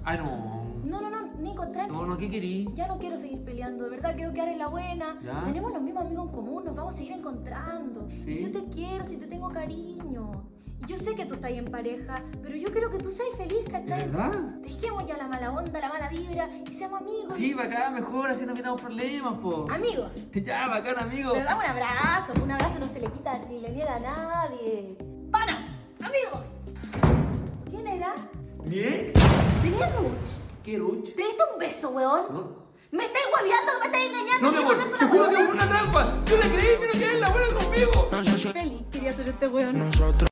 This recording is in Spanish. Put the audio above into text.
Ay, no. No, Nico, tranqui. No, ¿qué querí? Ya no quiero seguir peleando, de verdad, quiero quedar en la buena. ¿Ya? Tenemos los mismos amigos en común, nos vamos a seguir encontrando. ¿Sí? Yo te quiero, si te tengo cariño. Y yo sé que tú estás ahí en pareja, pero yo quiero que tú seas feliz, ¿cachai? ¿De verdad? Dejemos ya la mala onda, la mala vibra y seamos amigos. Sí, bacán, mejor, así no evitamos problemas, po. Amigos. Ya, bacán, amigo. Pero dame un abrazo no se le quita ni le niega a nadie. ¡Panas! ¡Amigos! ¿Quién era? ¿Mi ex? ¿Tenía Ruch? ¿Qué, Ruch? ¿Te diste un beso, weón? No. ¿Me estáis hueveando? ¿Me estáis engañando? No, mi amor, te juro que fue una trampa. Yo le creí que no quería la buena conmigo. Feliz quería ser este weón. Nosotros